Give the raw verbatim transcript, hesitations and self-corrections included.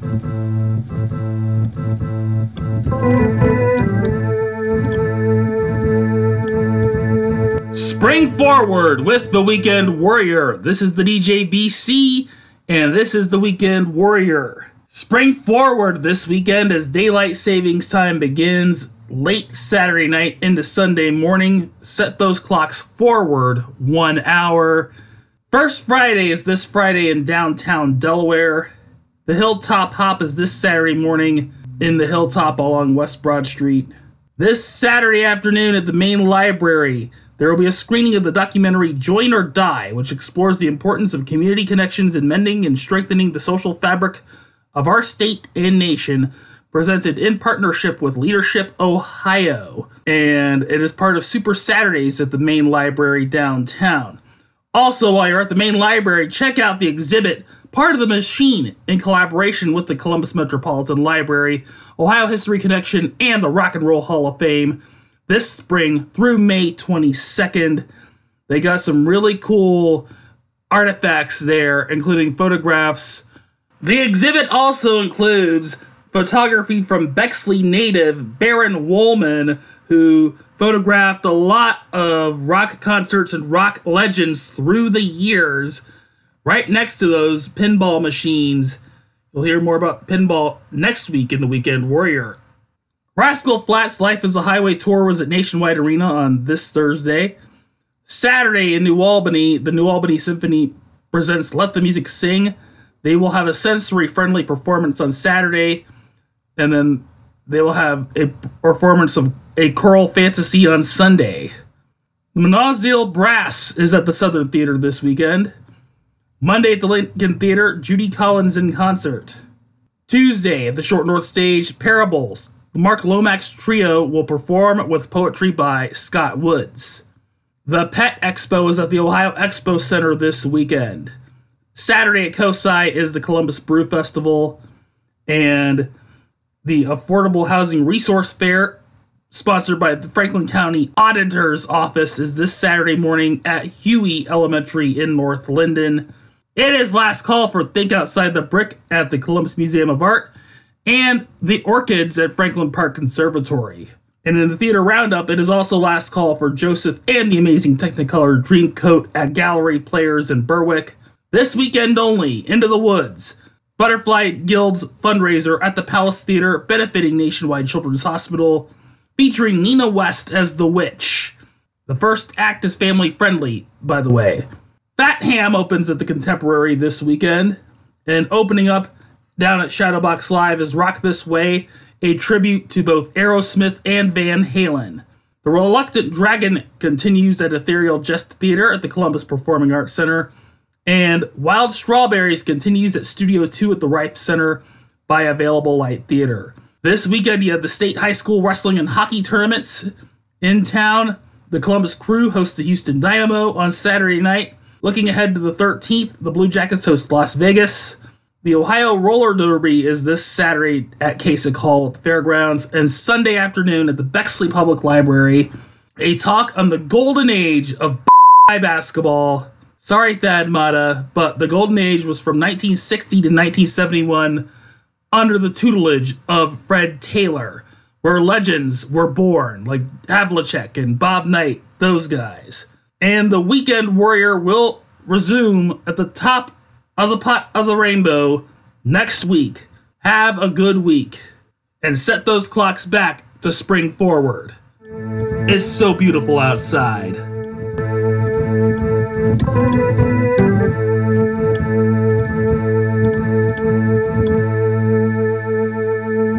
Spring forward with the Weekend Warrior. This is the D J B C, and this is the Weekend Warrior. Spring forward this weekend as daylight savings time begins late Saturday night into Sunday morning. Set those clocks forward one hour. First Friday is this Friday in downtown Delaware. The Hilltop Hop is this Saturday morning in the Hilltop along West Broad Street. This Saturday afternoon at the main library, there will be a screening of the documentary Join or Die, which explores the importance of community connections in mending and strengthening the social fabric of our state and nation, presented in partnership with Leadership Ohio. And it is part of Super Saturdays at the main library downtown. Also, while you're at the main library, check out the exhibit Part of the Machine in collaboration with the Columbus Metropolitan Library, Ohio History Connection, and the Rock and Roll Hall of Fame this spring through May twenty-second. They got some really cool artifacts there, including photographs. The exhibit also includes photography from Bexley native Baron Woolman, who photographed a lot of rock concerts and rock legends through the years. Right next to those pinball machines. You'll hear more about pinball next week in the Weekend Warrior. Rascal Flatts' Life is a Highway tour was at Nationwide Arena on this Thursday. Saturday in New Albany, the New Albany Symphony presents Let the Music Sing. They will have a sensory-friendly performance on Saturday, and then they will have a performance of a choral fantasy on Sunday. The Monozil Brass is at the Southern Theater this weekend. Monday at the Lincoln Theater, Judy Collins in concert. Tuesday at the Short North Stage, Parables. The Mark Lomax Trio will perform with poetry by Scott Woods. The Pet Expo is at the Ohio Expo Center this weekend. Saturday at COSI is the Columbus Brew Festival, and the Affordable Housing Resource Fair, sponsored by the Franklin County Auditor's Office, is this Saturday morning at Huey Elementary in North Linden. It is last call for Think Outside the Brick at the Columbus Museum of Art and the Orchids at Franklin Park Conservatory. And in the theater roundup, it is also last call for Joseph and the Amazing Technicolor Dreamcoat at Gallery Players in Berwick. This weekend only, Into the Woods, Butterfly Guild's fundraiser at the Palace Theater, benefiting Nationwide Children's Hospital, featuring Nina West as the Witch. The first act is family-friendly, by the way. Fat Ham opens at the Contemporary this weekend, and opening up down at Shadowbox Live is Rock This Way, a tribute to both Aerosmith and Van Halen. The Reluctant Dragon continues at Ethereal Jest Theater at the Columbus Performing Arts Center, and Wild Strawberries continues at Studio two at the Rife Center by Available Light Theater. This weekend, you have the state high school wrestling and hockey tournaments in town. The Columbus Crew hosts the Houston Dynamo on Saturday night. Looking ahead to the thirteenth, the Blue Jackets host Las Vegas. The Ohio Roller Derby is this Saturday at Kasich Hall at the Fairgrounds, and Sunday afternoon at the Bexley Public Library, a talk on the golden age of basketball. Sorry, Thad Matta, but the golden age was from nineteen sixty to nineteen seventy-one under the tutelage of Fred Taylor, where legends were born, like Havlicek and Bob Knight, those guys. And the Weekend Warrior will resume at the top of the pot of the rainbow next week. Have a good week, and set those clocks back to spring forward. It's so beautiful outside.